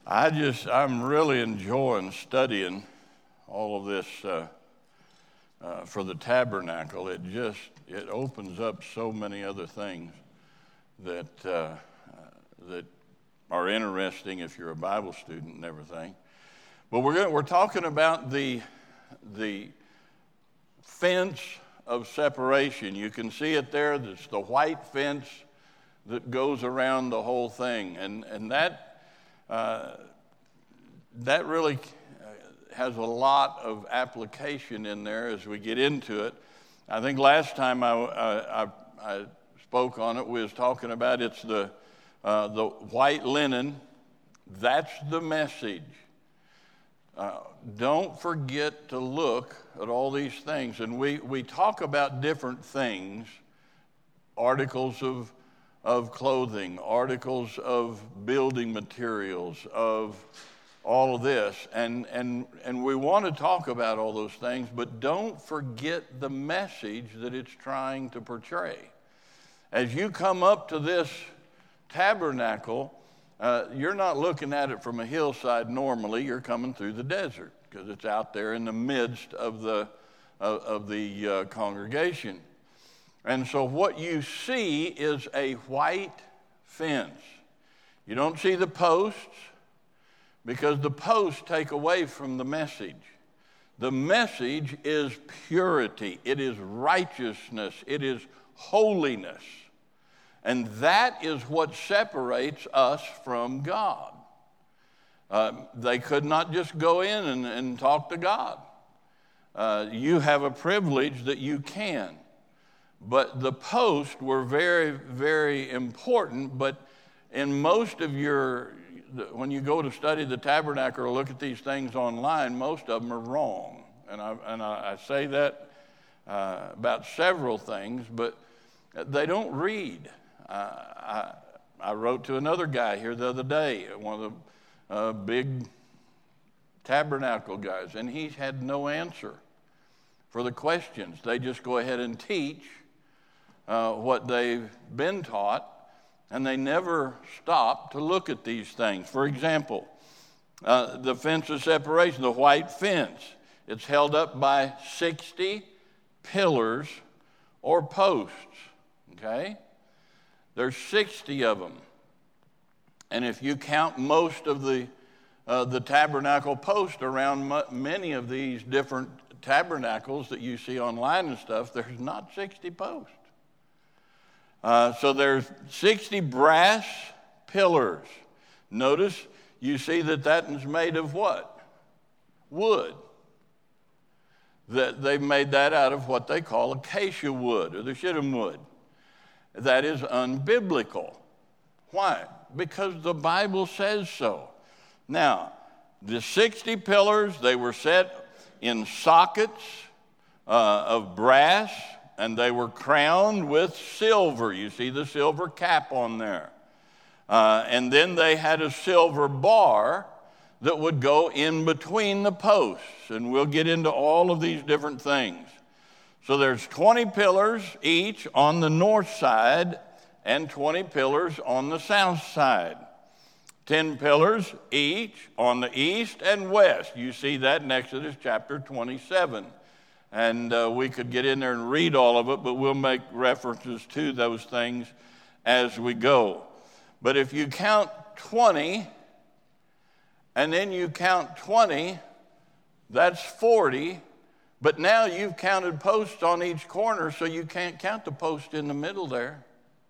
I'm really enjoying studying all of this for the tabernacle. It opens up so many other things that are interesting if you're a Bible student and everything. But we're talking about the fence of separation. You can see it there. It's the white fence that goes around the whole thing, and that really has a lot of application in there as we get into it. I think last time I spoke on it, we was talking about it's the white linen. That's the message. Don't forget to look at all these things. And we talk about different things, articles of clothing, articles of building materials, of all of this. And we want to talk about all those things, but don't forget the message that it's trying to portray. As you come up to this tabernacle, you're not looking at it from a hillside normally. You're coming through the desert because it's out there in the midst of the congregation. And so what you see is a white fence. You don't see the posts because the posts take away from the message. The message is purity. It is righteousness. It is holiness. And that is what separates us from God. They could not just go in and talk to God. You have a privilege that you can. But the posts were very, very important. But in most of when you go to study the tabernacle or look at these things online, most of them are wrong. And I say that about several things, but they don't read. I wrote to another guy here the other day, one of the big tabernacle guys, and he had no answer for the questions. They just go ahead and teach what they've been taught, and they never stop to look at these things. For example, the fence of separation, the white fence, it's held up by 60 pillars or posts, okay? There's 60 of them. And if you count most of the tabernacle posts around many of these different tabernacles that you see online and stuff, there's not 60 posts. So there's 60 brass pillars. Notice you see that is made of what? Wood. That they've made that out of what they call acacia wood or the shittim wood. That is unbiblical. Why? Because the Bible says so. Now, the 60 pillars, they were set in sockets of brass, and they were crowned with silver. You see the silver cap on there. And then they had a silver bar that would go in between the posts. And we'll get into all of these different things. So there's 20 pillars each on the north side and 20 pillars on the south side. 10 pillars each on the east and west. You see that in Exodus chapter 27. And we could get in there and read all of it, but we'll make references to those things as we go. But if you count 20, and then you count 20, that's 40. But now you've counted posts on each corner, so you can't count the post in the middle there.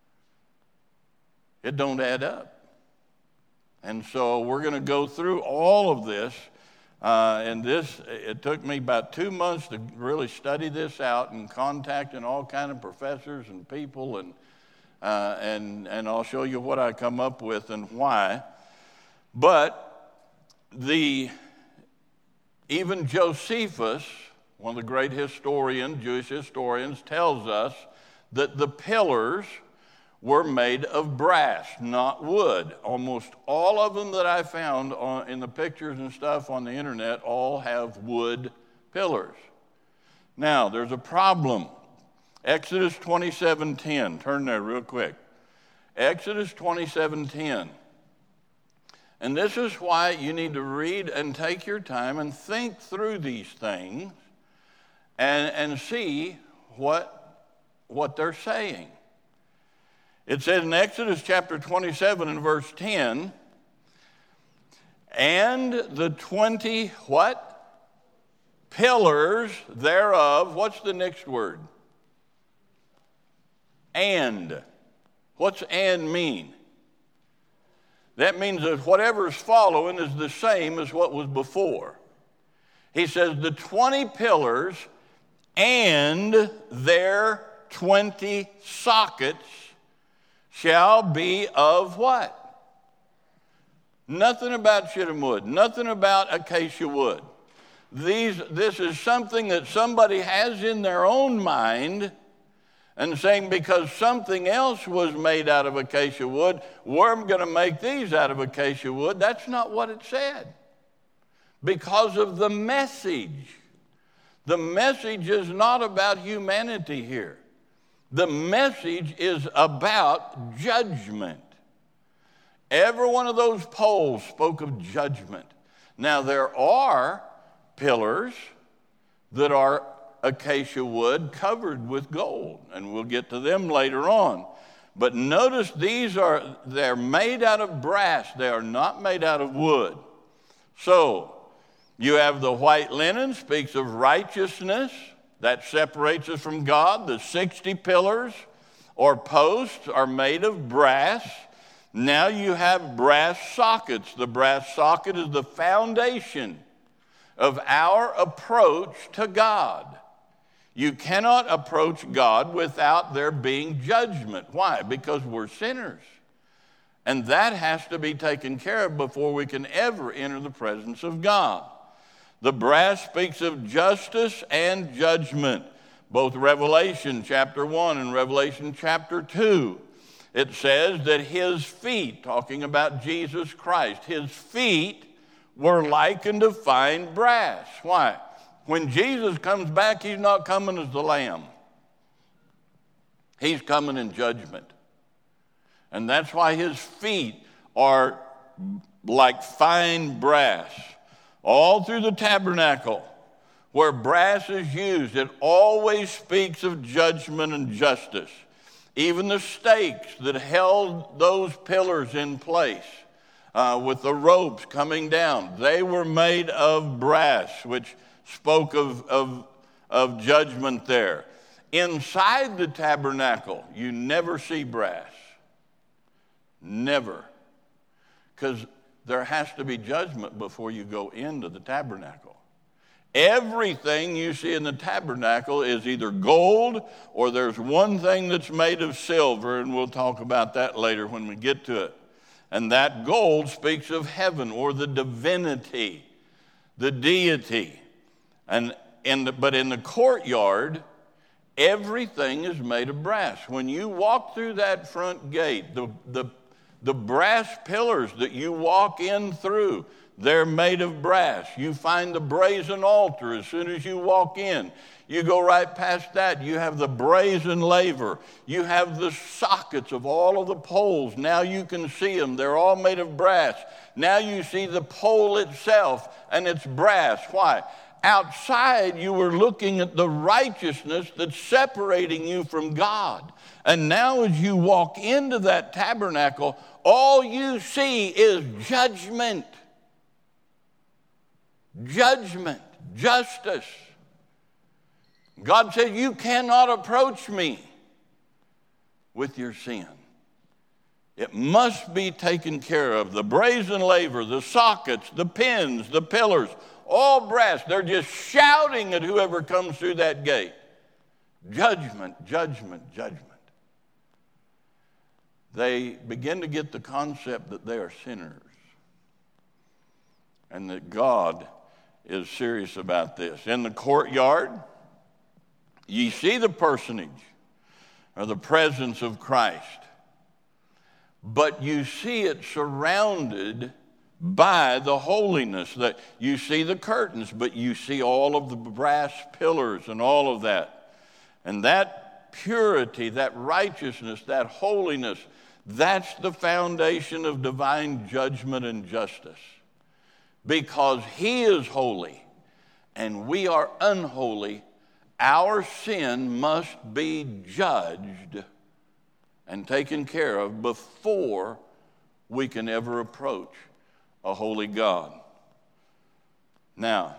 It don't add up. And so we're going to go through all of this. And it took me about 2 months to really study this out and contacting all kind of professors and people, and I'll show you what I come up with and why. But even Josephus, one of the great Jewish historians, tells us that the pillars were made of brass, not wood. Almost all of them that I found in the pictures and stuff on the internet all have wood pillars. Now, there's a problem. Exodus 27:10. Turn there real quick. Exodus 27:10. And this is why you need to read and take your time and think through these things and see what they're saying. It says in Exodus chapter 27 and verse 10, and the 20 what? Pillars thereof. What's the next word? And. What's and mean? That means that whatever's following is the same as what was before. He says the 20 pillars and their 20 sockets shall be of what? Nothing about shittim wood, nothing about acacia wood. This is something that somebody has in their own mind and saying because something else was made out of acacia wood, we're going to make these out of acacia wood. That's not what it said. Because of the message. The message is not about humanity here. The message is about judgment. Every one of those poles spoke of judgment. Now, there are pillars that are acacia wood covered with gold, and we'll get to them later on. But notice they're made out of brass. They are not made out of wood. So, you have the white linen, speaks of righteousness. That separates us from God. The 60 pillars or posts are made of brass. Now you have brass sockets. The brass socket is the foundation of our approach to God. You cannot approach God without there being judgment. Why? Because we're sinners. And that has to be taken care of before we can ever enter the presence of God. The brass speaks of justice and judgment. Both Revelation chapter 1 and Revelation chapter 2. It says that his feet, talking about Jesus Christ, his feet were likened to fine brass. Why? When Jesus comes back, he's not coming as the Lamb. He's coming in judgment. And that's why his feet are like fine brass. All through the tabernacle, where brass is used, it always speaks of judgment and justice. Even the stakes that held those pillars in place with the ropes coming down, they were made of brass, which spoke of judgment there. Inside the tabernacle, you never see brass. Never. Because there has to be judgment before you go into the tabernacle. Everything you see in the tabernacle is either gold or there's one thing that's made of silver, and we'll talk about that later when we get to it. And that gold speaks of heaven or the divinity, the deity. But in the courtyard, everything is made of brass. When you walk through that front gate, the brass pillars that you walk in through, they're made of brass. You find the brazen altar as soon as you walk in. You go right past that. You have the brazen laver. You have the sockets of all of the poles. Now you can see them. They're all made of brass. Now you see the pole itself, and it's brass. Why? Outside, you were looking at the righteousness that's separating you from God. And now as you walk into that tabernacle, all you see is judgment. Judgment, justice. God said, you cannot approach me with your sin. It must be taken care of. The brazen laver, the sockets, the pins, the pillars, all brass. They're just shouting at whoever comes through that gate. Judgment, judgment, judgment. They begin to get the concept that they are sinners and that God is serious about this. In the courtyard, ye see the personage or the presence of Christ, but you see it surrounded by the holiness. That you see the curtains, but you see all of the brass pillars and all of that. And that purity, that righteousness, that holiness, That's the foundation of divine judgment and justice. Because he is holy and we are unholy, our sin must be judged and taken care of before we can ever approach a holy God. Now,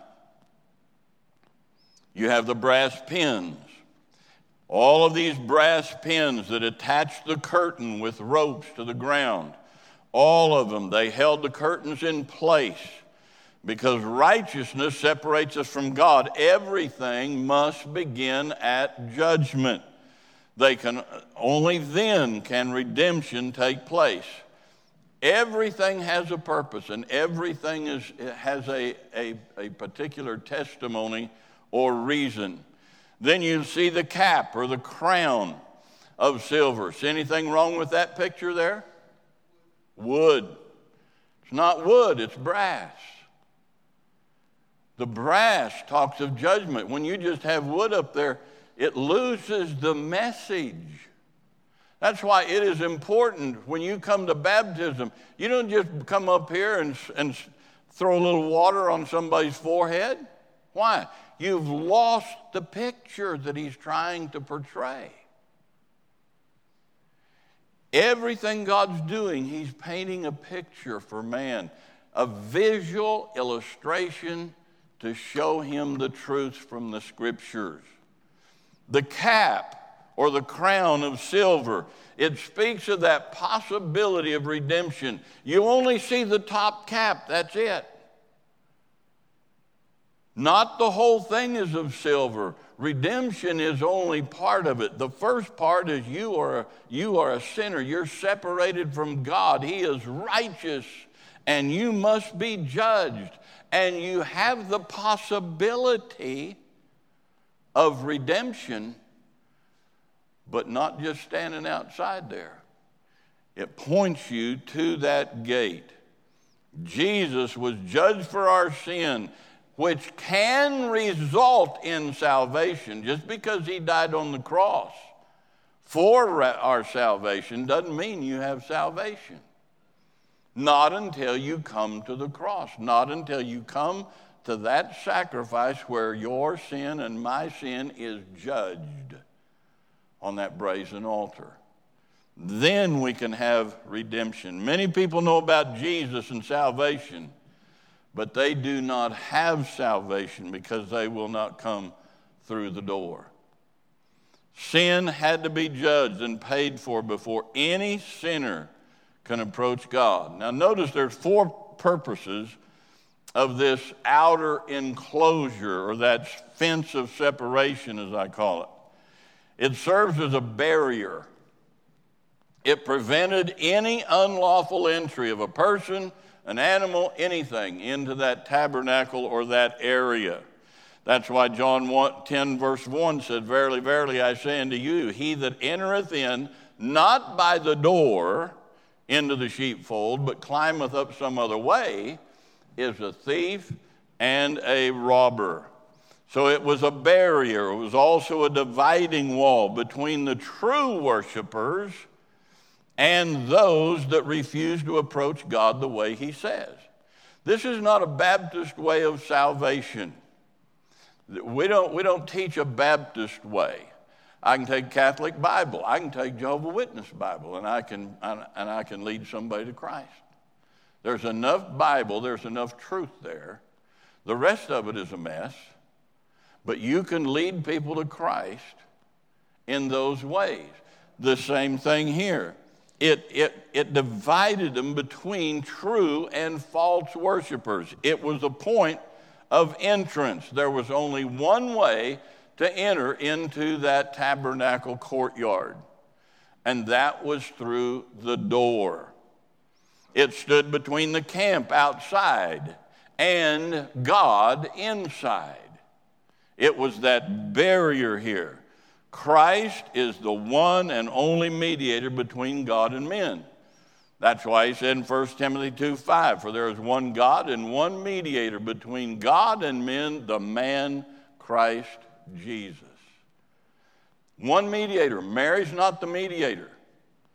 you have the brass pins. All of these brass pins that attach the curtain with ropes to the ground, all of them, they held the curtains in place because righteousness separates us from God. Everything must begin at judgment. Only then can redemption take place. Everything has a purpose, and everything has a particular testimony or reason. Then you see the cap or the crown of silver. See anything wrong with that picture there? Wood. It's not wood, it's brass. The brass talks of judgment. When you just have wood up there, it loses the message. That's why it is important when you come to baptism, you don't just come up here and throw a little water on somebody's forehead. Why? You've lost the picture that he's trying to portray. Everything God's doing, he's painting a picture for man, a visual illustration to show him the truth from the scriptures. The cap or the crown of silver, it speaks of that possibility of redemption. You only see the top cap, that's it. Not the whole thing is of silver. Redemption is only part of it. The first part is you are a sinner. You're separated from God. He is righteous, and you must be judged. And you have the possibility of redemption, but not just standing outside there. It points you to that gate. Jesus was judged for our sin, which can result in salvation. Just because he died on the cross for our salvation doesn't mean you have salvation. Not until you come to the cross. Not until you come to that sacrifice where your sin and my sin is judged on that brazen altar. Then we can have redemption. Many people know about Jesus and salvation, but they do not have salvation because they will not come through the door. Sin had to be judged and paid for before any sinner can approach God. Now notice there's 4 purposes of this outer enclosure, or that fence of separation, as I call it. It serves as a barrier. It prevented any unlawful entry of a person, an animal, anything into that tabernacle or that area. That's why John 10 verse 1 said, "Verily, verily, I say unto you, he that entereth in, not by the door into the sheepfold, but climbeth up some other way, is a thief and a robber." So it was a barrier. It was also a dividing wall between the true worshipers and those that refuse to approach God the way he says. This is not a Baptist way of salvation. We don't teach a Baptist way. I can take Catholic Bible. I can take Jehovah's Witness Bible, and I can lead somebody to Christ. There's enough Bible. There's enough truth there. The rest of it is a mess. But you can lead people to Christ in those ways. The same thing here. It divided them between true and false worshipers. It was a point of entrance. There was only one way to enter into that tabernacle courtyard, and that was through the door. It stood between the camp outside and God inside. It was that barrier here. Christ is the one and only mediator between God and men. That's why he said in 1 Timothy 2:5, "For there is one God and one mediator between God and men, the man Christ Jesus." One mediator. Mary's not the mediator.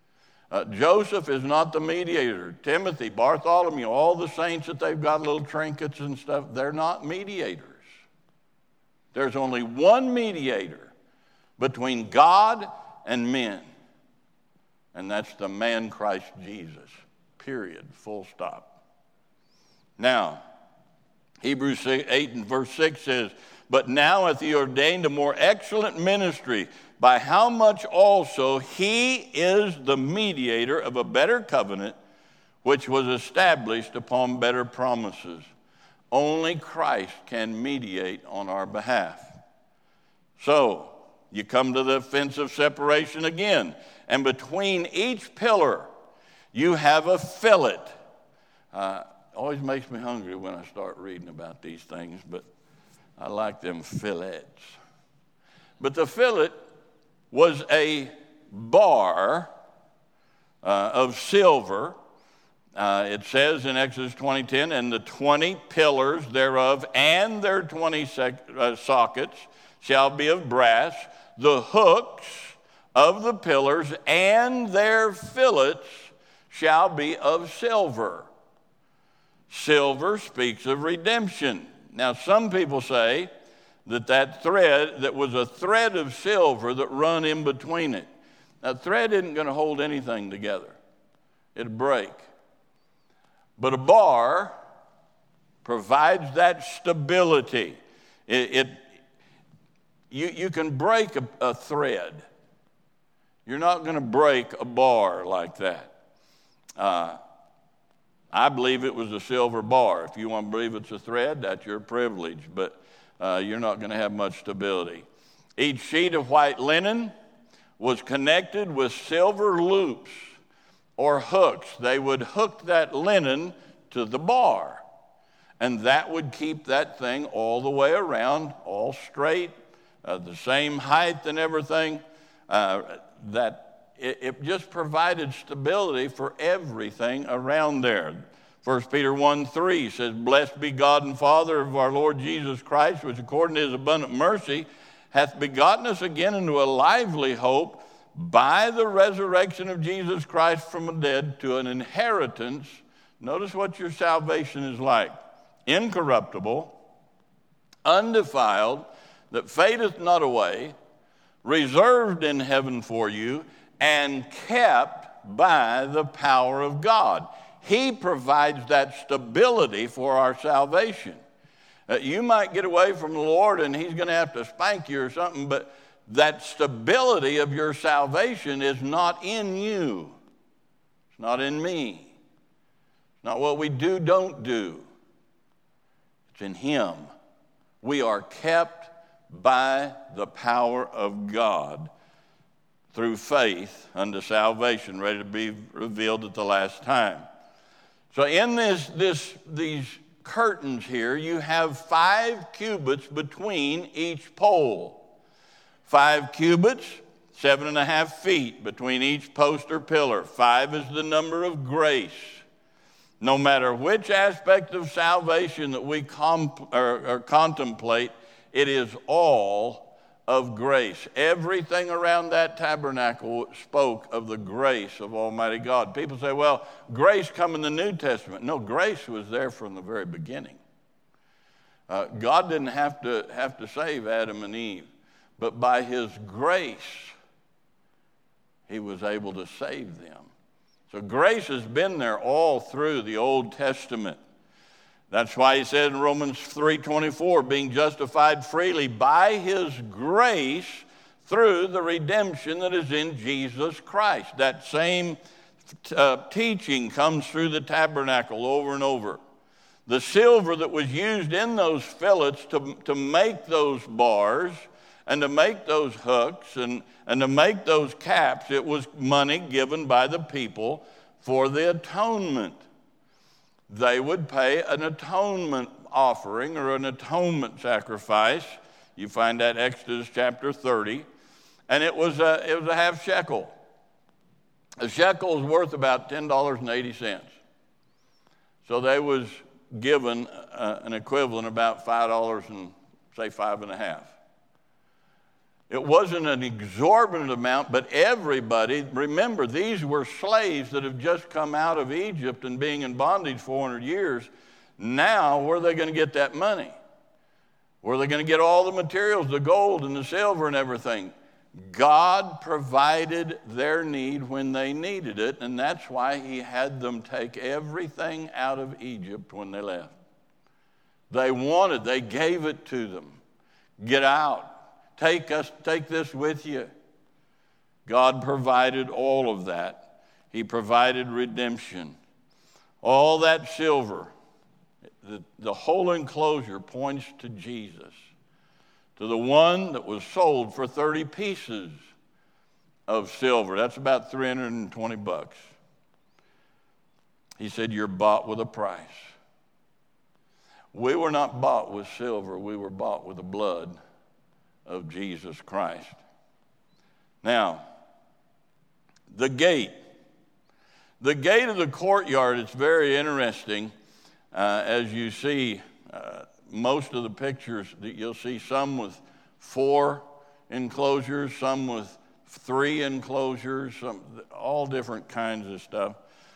Joseph is not the mediator. Timothy, Bartholomew, all the saints that they've got little trinkets and stuff, they're not mediators. There's only one mediator between God and men, and that's the man Christ Jesus, period, full stop. Now, Hebrews 8 and verse 6 says, "But now hath he ordained a more excellent ministry, by how much also he is the mediator of a better covenant, which was established upon better promises." Only Christ can mediate on our behalf. So, you come to the fence of separation again, and between each pillar, you have a fillet. Always makes me hungry when I start reading about these things, but I like them fillets. But the fillet was a bar of silver. It says in Exodus 20:10, "And the 20 pillars thereof and their 20 sockets shall be of brass. The hooks of the pillars and their fillets shall be of silver." Silver speaks of redemption. Now, some people say that thread, that was a thread of silver that run in between it. Now, thread isn't going to hold anything together. It'll break. But a bar provides that stability. You can break a thread. You're not going to break a bar like that. I believe it was a silver bar. If you want to believe it's a thread, that's your privilege, but you're not going to have much stability. Each sheet of white linen was connected with silver loops or hooks. They would hook that linen to the bar, and that would keep that thing all the way around, all straight, the same height and everything. It just provided stability for everything around there. 1 Peter 1:3 says, "Blessed be God and Father of our Lord Jesus Christ, which according to his abundant mercy hath begotten us again into a lively hope by the resurrection of Jesus Christ from the dead to an inheritance." Notice what your salvation is like. "Incorruptible, undefiled, that fadeth not away, reserved in heaven for you, and kept by the power of God." He provides that stability for our salvation. You might get away from the Lord and he's going to have to spank you or something, but that stability of your salvation is not in you. It's not in me. It's not what we do, don't do. It's in him. We are kept by the power of God through faith unto salvation, ready to be revealed at the last time. So in these curtains here, you have 5 cubits between each pole. 5 cubits, 7.5 feet between each post or pillar. 5 is the number of grace. No matter which aspect of salvation that we contemplate, it is all of grace. Everything around that tabernacle spoke of the grace of Almighty God. People say, well, grace come in the New Testament. No, grace was there from the very beginning. God didn't have to save Adam and Eve, but by his grace, he was able to save them. So grace has been there all through the Old Testament. That's why he said in Romans 3:24, being justified freely by his grace through the redemption that is in Jesus Christ. That same teaching comes through the tabernacle over and over. The silver that was used in those fillets to make those bars and to make those hooks and to make those caps, it was money given by the people for the atonement. They would pay an atonement offering or an atonement sacrifice. You find that Exodus chapter 30. And it was a half shekel. A shekel is worth about $10.80. So they was given an equivalent about $5 and say 5.5. It wasn't an exorbitant amount, but everybody, remember, these were slaves that have just come out of Egypt and being in bondage 400 years. Now, where are they going to get that money? Where are they going to get all the materials, the gold and the silver and everything? God provided their need when they needed it, and that's why he had them take everything out of Egypt when they left. They gave it to them. Get out. Take this with you. God provided all of that. He provided redemption. All that silver, the whole enclosure points to Jesus, to the one that was sold for 30 pieces of silver. That's about $320. He said, you're bought with a price. We were not bought with silver. We were bought with the blood of Jesus Christ. Now, the gate. The gate of the courtyard is very interesting. As you see, most of the pictures that you'll see, some with 4 enclosures, some with 3 enclosures, all different kinds of stuff.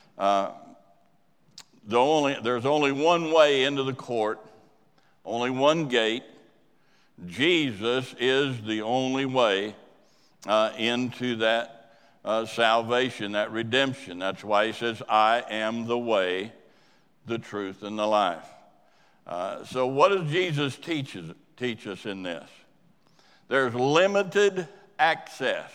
There's only one way into the court, only one gate. Jesus is the only way into that salvation, that redemption. That's why he says, I am the way, the truth, and the life. So what does Jesus teach us in this? There's limited access.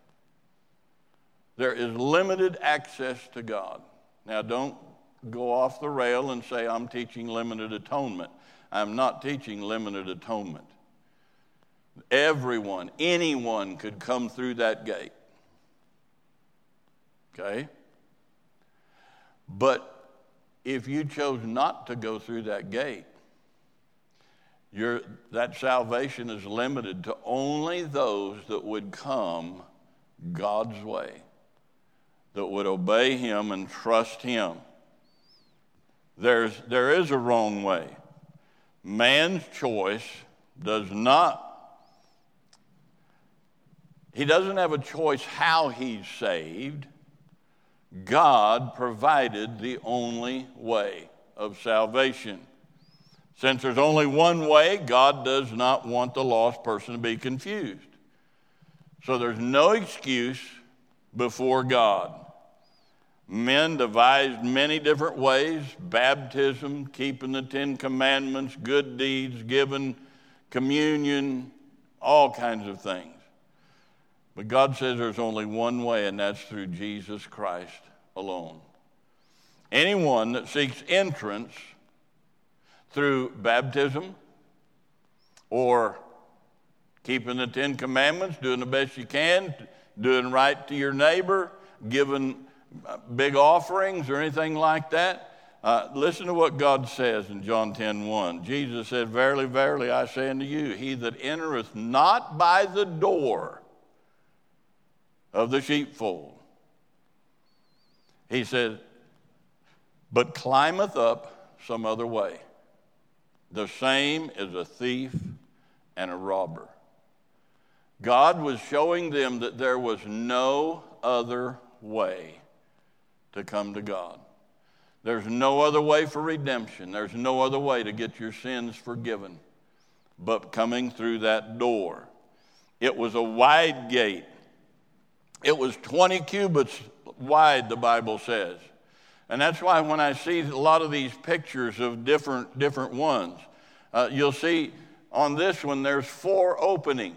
There is limited access to God. Now, don't go off the rail and say, I'm teaching limited atonement. I'm not teaching limited atonement. Everyone, anyone could come through that gate. Okay? But if you chose not to go through that gate, that salvation is limited to only those that would come God's way, that would obey him and trust him. There is a wrong way. Man's choice he doesn't have a choice how he's saved. God provided the only way of salvation. Since there's only one way, God does not want the lost person to be confused. So there's no excuse before God. Men devised many different ways: baptism, keeping the 10 Commandments, good deeds, giving communion, all kinds of things. But God says there's only one way, and that's through Jesus Christ alone. Anyone that seeks entrance through baptism or keeping the 10 Commandments, doing the best you can, doing right to your neighbor, giving big offerings or anything like that, listen to what God says in John 10:1. Jesus said, verily, verily, I say unto you, he that entereth not by the door of the sheepfold, he said, but climbeth up some other way, the same is a thief and a robber. God was showing them that there was no other way to come to God. There's no other way for redemption. There's no other way to get your sins forgiven but coming through that door. It was a wide gate. It was 20 cubits wide, the Bible says. And that's why when I see a lot of these pictures of different ones, you'll see on this one there's 4 openings.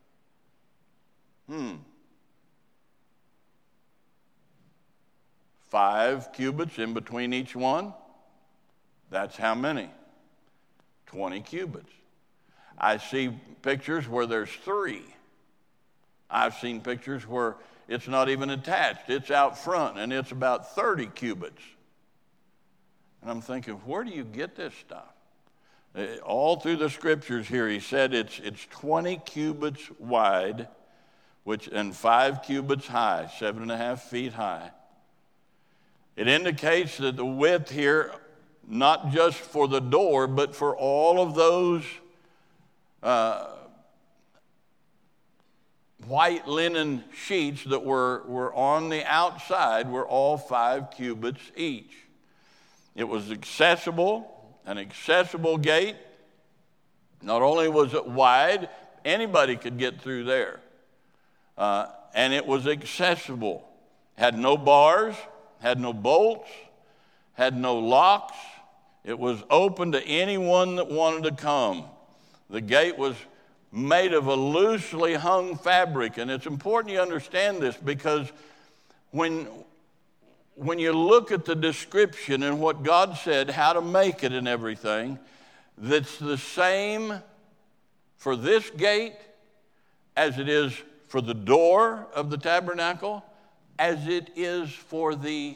5 cubits in between each one. That's how many? 20 cubits. I see pictures where there's 3. I've seen pictures where it's not even attached. It's out front, and it's about 30 cubits. And I'm thinking, where do you get this stuff? All through the scriptures here, he said it's 20 cubits wide, and 5 cubits high, 7.5 feet high. It indicates that the width here, not just for the door, but for all of those white linen sheets that were on the outside were all 5 cubits each. It was an accessible gate. Not only was it wide, anybody could get through there. And it was accessible. Had no bars, had no bolts, had no locks. It was open to anyone that wanted to come. The gate was made of a loosely hung fabric, and it's important you understand this because when you look at the description and what God said, how to make it and everything, that's the same for this gate as it is for the door of the tabernacle, as it is for the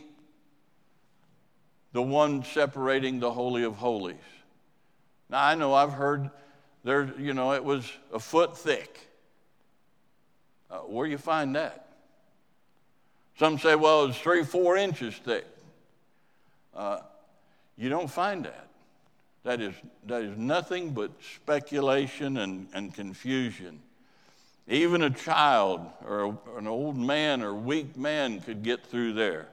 one separating the Holy of Holies. Now, I know I've heard it was a foot thick. Where do you find that? Some say, well, it's 3-4 inches thick. You don't find that. That is nothing but speculation and confusion. Even a child or an old man or weak man could get through there.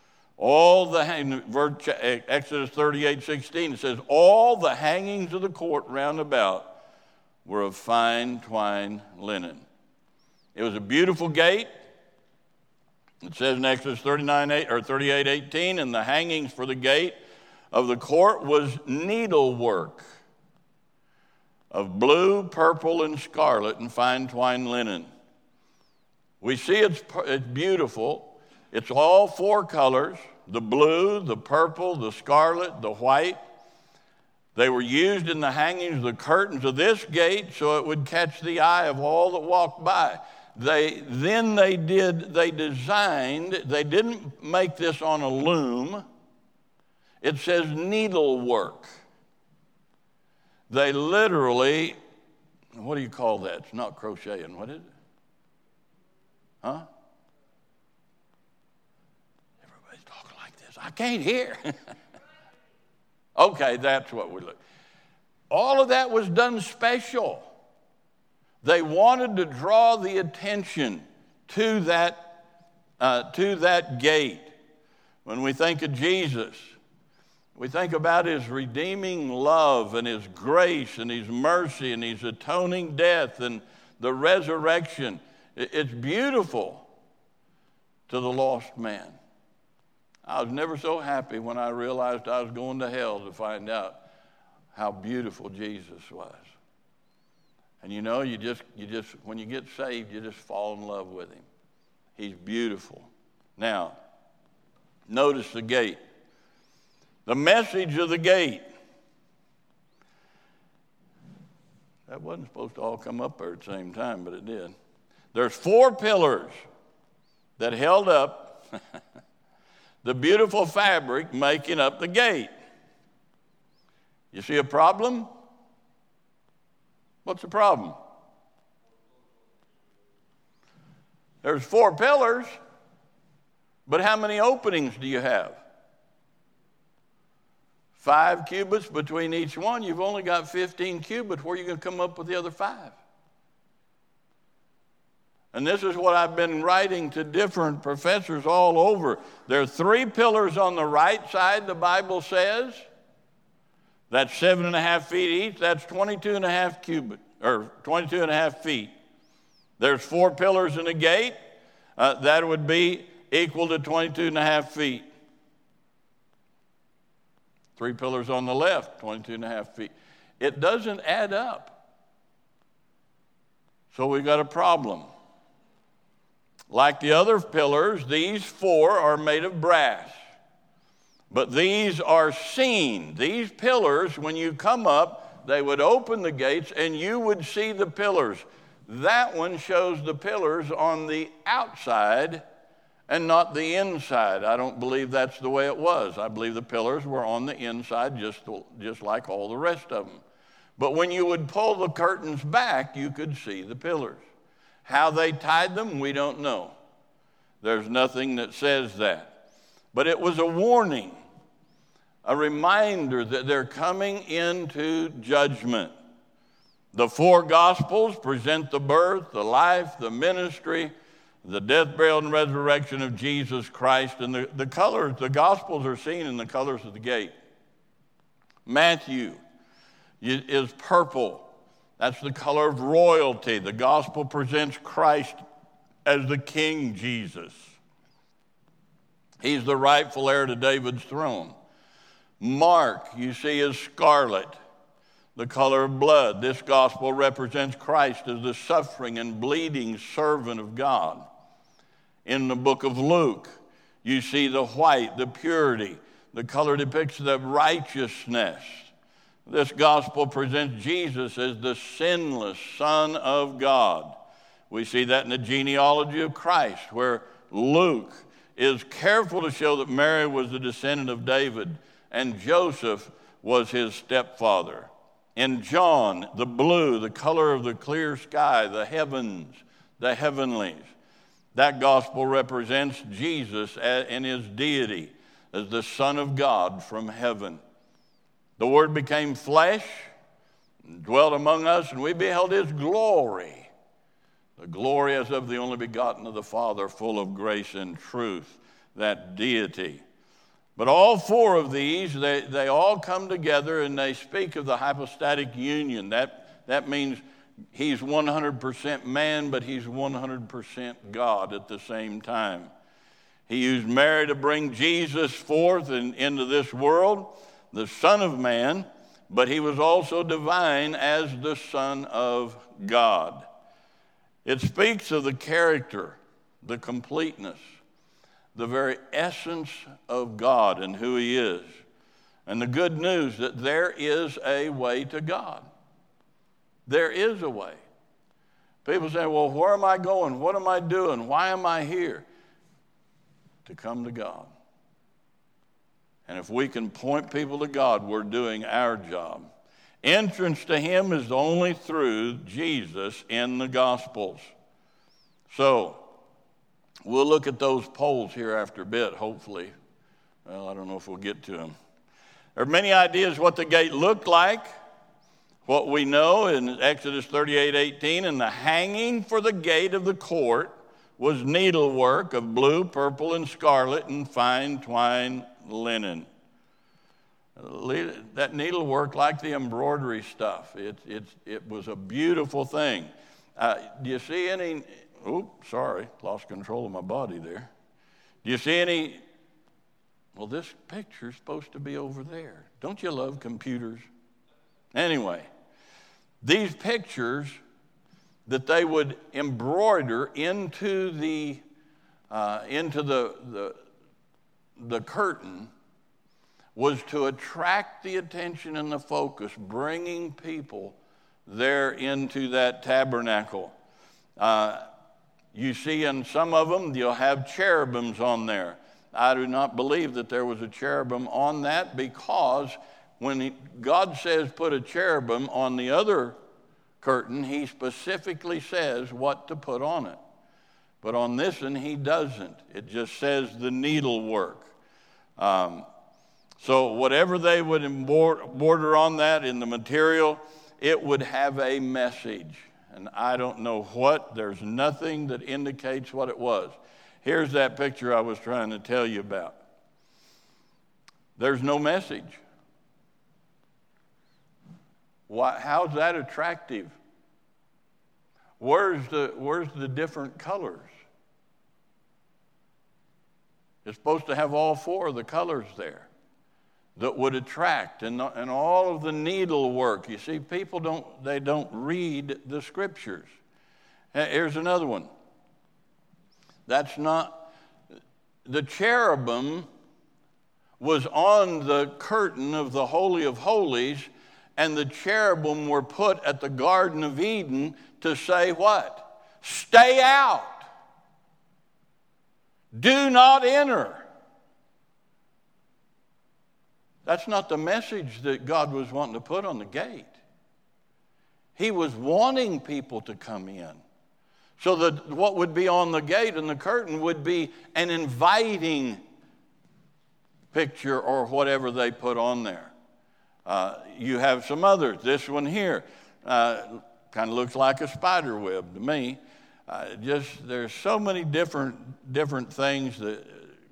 Exodus 38:16, it says, all the hangings of the court round about were of fine twined linen. It was a beautiful gate. It says in Exodus 38:18, and the hangings for the gate of the court was needlework of blue, purple, and scarlet and fine twined linen. We see it's beautiful. It's all 4 colors, the blue, the purple, the scarlet, the white. They were used in the hangings of the curtains of this gate so it would catch the eye of all that walked by. They didn't make this on a loom. It says needlework. They literally, what do you call that? It's not crocheting. What is it? Huh? Everybody's talking like this. I can't hear. Okay, that's what we look. All of that was done special. They wanted to draw the attention to that gate. When we think of Jesus, we think about his redeeming love and his grace and his mercy and his atoning death and the resurrection. It's beautiful to the lost man. I was never so happy when I realized I was going to hell to find out how beautiful Jesus was. And you just when you get saved, you just fall in love with him. He's beautiful. Now, notice the gate. The message of the gate. That wasn't supposed to all come up there at the same time, but it did. There's 4 pillars that held up the beautiful fabric making up the gate. You see a problem? What's the problem? There's 4 pillars, but how many openings do you have? 5 cubits between each one. You've only got 15 cubits. Where are you going to come up with the other 5? And this is what I've been writing to different professors all over. There are 3 pillars on the right side, the Bible says. That's 7.5 feet each. That's 22.5 cubits, or 22.5 feet. There's 4 pillars in the gate. That would be equal to 22.5 feet. 3 pillars on the left, 22.5 feet. It doesn't add up. So we've got a problem. Like the other pillars, these 4 are made of brass. But these are seen. These pillars, when you come up, they would open the gates and you would see the pillars. That one shows the pillars on the outside and not the inside. I don't believe that's the way it was. I believe the pillars were on the inside just like all the rest of them. But when you would pull the curtains back, you could see the pillars. How they tied them, we don't know. There's nothing that says that. But it was a warning, a reminder that they're coming into judgment. The four Gospels present the birth, the life, the ministry, the death, burial, and resurrection of Jesus Christ. And the colors, the Gospels are seen in the colors of the gate. Matthew is purple. That's the color of royalty. The Gospel presents Christ as the King Jesus. He's the rightful heir to David's throne. Mark, you see, is scarlet, the color of blood. This gospel represents Christ as the suffering and bleeding servant of God. In the book of Luke, you see the white, the purity. The color depicts the righteousness. This gospel presents Jesus as the sinless Son of God. We see that in the genealogy of Christ, where Luke is careful to show that Mary was the descendant of David and Joseph was his stepfather. In John, the blue, the color of the clear sky, the heavens, the heavenlies. That gospel represents Jesus in his deity as the Son of God from heaven. The Word became flesh and dwelt among us, and we beheld his glory. The glory as of the only begotten of the Father, full of grace and truth, that deity. But all four of these, they all come together and they speak of the hypostatic union. That means he's 100% man, but he's 100% God at the same time. He used Mary to bring Jesus forth into this world, the Son of Man, but he was also divine as the Son of God. It speaks of the character, the completeness, the very essence of God and who he is. And the good news that there is a way to God. There is a way. People say, well, where am I going? What am I doing? Why am I here? To come to God. And if we can point people to God, we're doing our job. Entrance to him is only through Jesus in the Gospels. So, we'll look at those poles here after a bit, hopefully. Well, I don't know if we'll get to them. There are many ideas what the gate looked like. What we know in Exodus 38:18, and the hanging for the gate of the court was needlework of blue, purple, and scarlet, and fine twined linen. That needlework, like the embroidery stuff, it was a beautiful thing. Do you see any? Oops, sorry, lost control of my body there. Do you see any? Well, this picture's supposed to be over there. Don't you love computers? Anyway, these pictures that they would embroider into the curtain was to attract the attention and the focus, bringing people there into that tabernacle. You see in some of them, you'll have cherubims on there. I do not believe that there was a cherubim on that, because when God says put a cherubim on the other curtain, he specifically says what to put on it. But on this one, he doesn't. It just says the needlework. So whatever they would embroider on that in the material, it would have a message. And I don't know what. There's nothing that indicates what it was. Here's that picture I was trying to tell you about. There's no message. How's that attractive? Where's the different colors? It's supposed to have all four of the colors there that would attract, and all of the needlework. You see, people don't read the scriptures. Here's another one. That's not, the cherubim was on the curtain of the Holy of Holies, and the cherubim were put at the Garden of Eden to say what? Stay out. Do not enter. That's not the message that God was wanting to put on the gate. He was wanting people to come in. So that what would be on the gate and the curtain would be an inviting picture or whatever they put on there. You have some others. This one here. kind of looks like a spider web to me. There's so many different things that,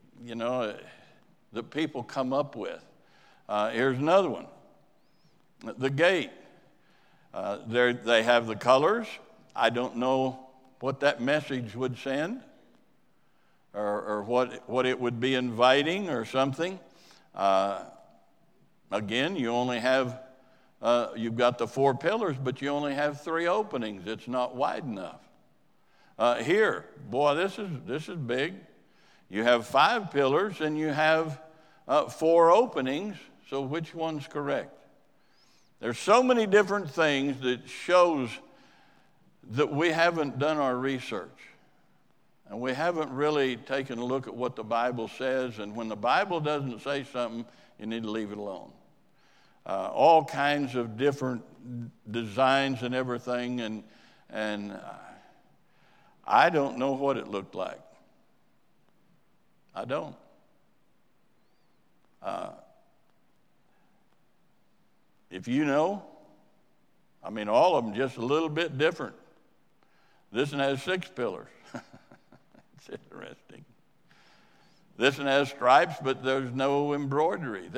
that people come up with. Here's another one. The gate. They have the colors. I don't know what that message would send, or what it would be inviting or something. Again, you only have, you've got the 4 pillars, but you only have 3 openings. It's not wide enough. Here, boy, this is big. You have 5 pillars and you have 4 openings, so which one's correct? There's so many different things that shows that we haven't done our research. And we haven't really taken a look at what the Bible says. And when the Bible doesn't say something, you need to leave it alone. All kinds of different designs and everything. And I don't know what it looked like. I don't. If you know, all of them just a little bit different. This one has 6 pillars. It's interesting. This one has stripes, but there's no embroidery.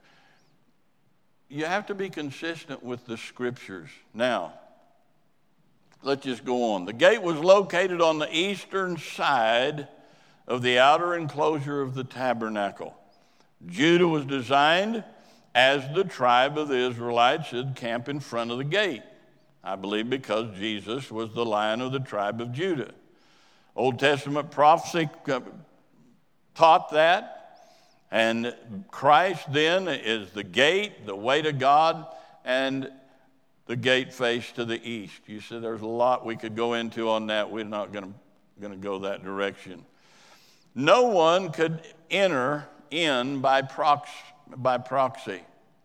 You have to be consistent with the scriptures. Now, let's just go on. The gate was located on the eastern side of the outer enclosure of the tabernacle. Judah was designed as the tribe of the Israelites should camp in front of the gate. I believe because Jesus was the Lion of the tribe of Judah. Old Testament prophecy taught that, and Christ then is the gate, the way to God, and the gate face to the east. You see, there's a lot we could go into on that. We're not going to go that direction. No one could enter in by proxy.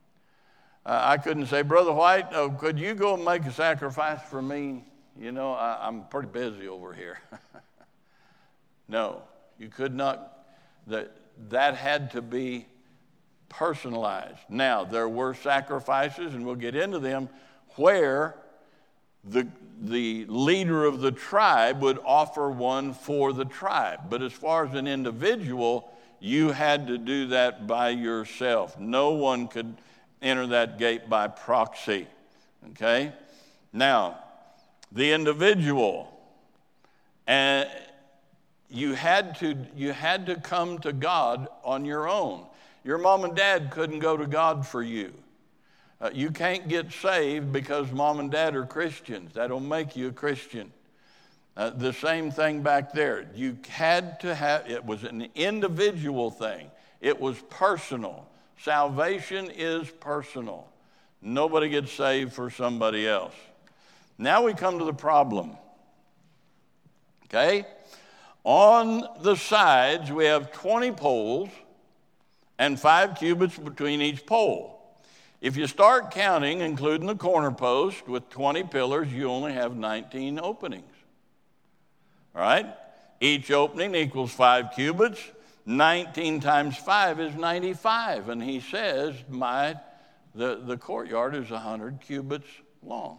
I couldn't say, Brother White, could you go and make a sacrifice for me? I'm pretty busy over here. No, you could not. That had to be personalized. Now, there were sacrifices, and we'll get into them, where the leader of the tribe would offer one for the tribe. But as far as an individual, you had to do that by yourself. No one could enter that gate by proxy. Okay? Now, the individual, and you had to come to God on your own. Your mom and dad couldn't go to God for you. You can't get saved because mom and dad are Christians. That don't make you a Christian. The same thing back there. You had to have, it was an individual thing. It was personal. Salvation is personal. Nobody gets saved for somebody else. Now we come to the problem. Okay? On the sides, we have 20 poles and 5 cubits between each pole. If you start counting, including the corner post with 20 pillars, you only have 19 openings. All right? Each opening equals 5 cubits. 19 times 5 is 95. And he says, the courtyard is 100 cubits long.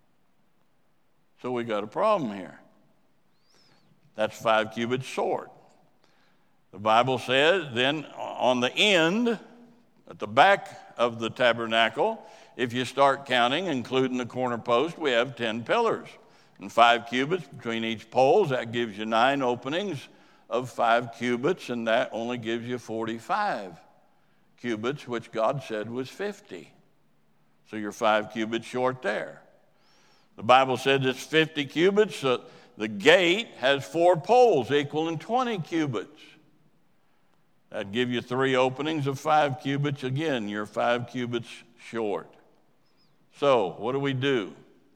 So we got a problem here. That's 5 cubits short. The Bible says then on the end, at the back of the tabernacle, if you start counting, including the corner post, we have 10 pillars and 5 cubits between each poles. That gives you 9 openings of 5 cubits, and that only gives you 45 cubits, which God said was 50. So you're 5 cubits short there. The Bible said it's 50 cubits. So the gate has 4 poles equaling 20 cubits. That'd give you 3 openings of 5 cubits. Again, you're 5 cubits short. So what do?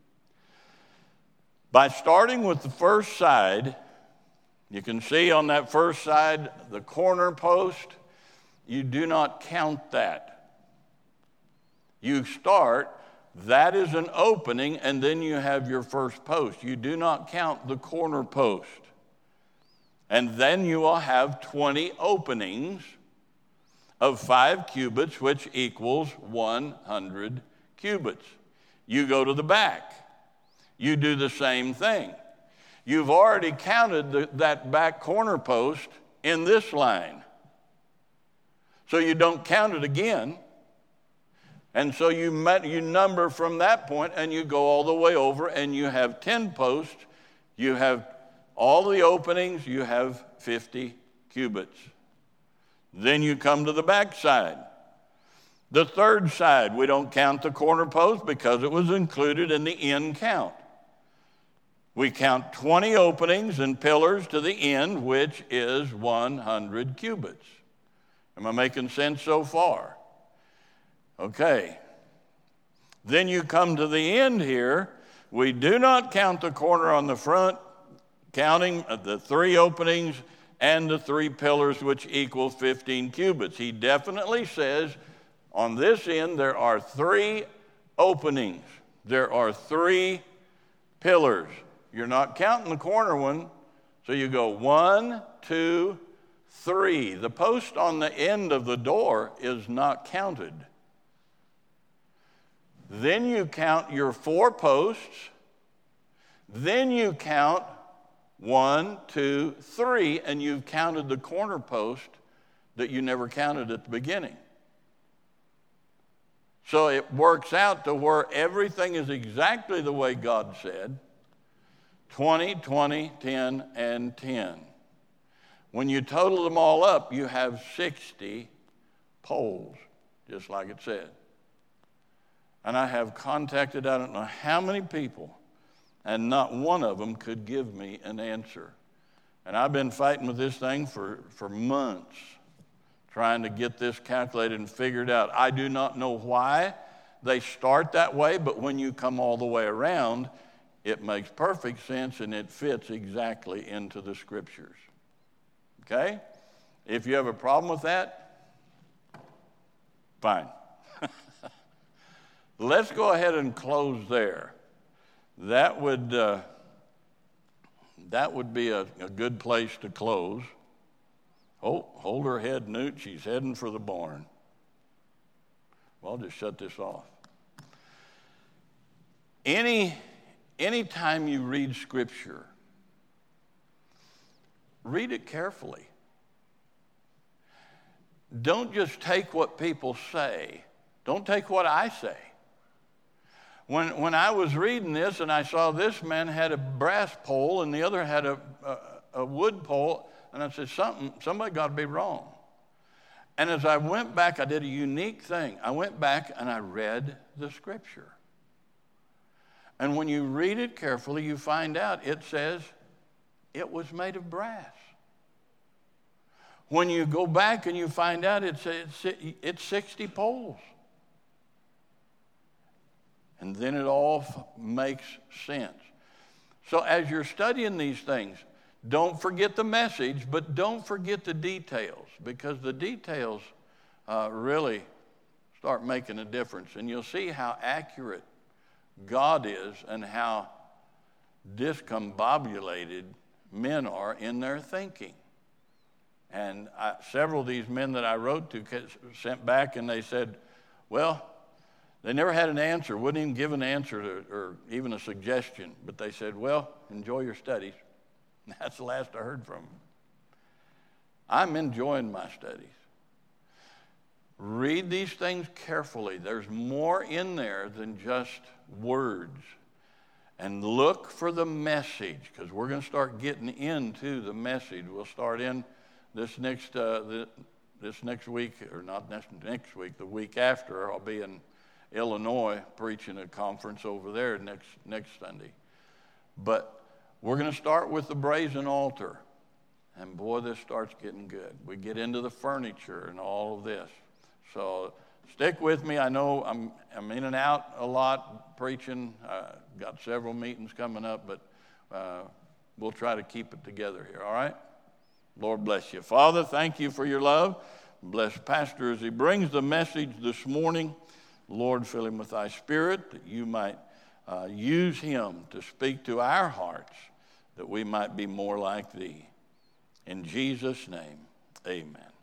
By starting with the first side, you can see on that first side, the corner post, you do not count that. You start, that is an opening, and then you have your first post. You do not count the corner post. And then you will have 20 openings of 5 cubits, which equals 100 cubits. You go to the back. You do the same thing. You've already counted that back corner post in this line. So you don't count it again. And so you number from that point and you go all the way over and you have 10 posts. You have all the openings. You have 50 cubits. Then you come to the back side. The third side, we don't count the corner post because it was included in the end count. We count 20 openings and pillars to the end, which is 100 cubits. Am I making sense so far? Okay. Then you come to the end here. We do not count the corner on the front, counting the 3 openings and the 3 pillars, which equal 15 cubits. He definitely says on this end there are 3 openings. There are 3 pillars. You're not counting the corner one, so you go 1, 2, 3. The post on the end of the door is not counted. Then you count your 4 posts. Then you count 1, 2, 3, and you've counted the corner post that you never counted at the beginning. So it works out to where everything is exactly the way God said. 20, 20, 10, and 10. When you total them all up, you have 60 poles, just like it said. And I have contacted I don't know how many people, and not one of them could give me an answer. And I've been fighting with this thing for months, trying to get this calculated and figured out. I do not know why they start that way, but when you come all the way around, it makes perfect sense and it fits exactly into the scriptures. Okay? If you have a problem with that, fine. Let's go ahead and close there. That would be a good place to close. Oh, hold her head, Newt. She's heading for the barn. Well, I'll just shut this off. Anytime you read Scripture, read it carefully. Don't just take what people say. Don't take what I say. When I was reading this and I saw this man had a brass pole and the other had a wood pole, and I said, somebody got to be wrong. And as I went back, I did a unique thing. I went back and I read the Scripture. And when you read it carefully, you find out it says it was made of brass. When you go back and you find out it's 60 poles. And then it all makes sense. So as you're studying these things, don't forget the message, but don't forget the details, because the details really start making a difference. And you'll see how accurate God is and how discombobulated men are in their thinking. And several of these men that I wrote to sent back and they said, well, they never had an answer, wouldn't even give an answer or even a suggestion. But they said, well, enjoy your studies. That's the last I heard from them. I'm enjoying my studies. Read these things carefully. There's more in there than just words. And look for the message, because we're going to start getting into the message. We'll start in this next week, or not next week, the week after. I'll be in Illinois preaching a conference over there next Sunday. But we're going to start with the brazen altar. And boy, this starts getting good. We get into the furniture and all of this. So stick with me. I know I'm in and out a lot preaching. Got several meetings coming up, but we'll try to keep it together here, all right? Lord bless you. Father, thank you for your love. Bless Pastor as he brings the message this morning. Lord, fill him with thy spirit that you might use him to speak to our hearts, that we might be more like thee. In Jesus' name, amen.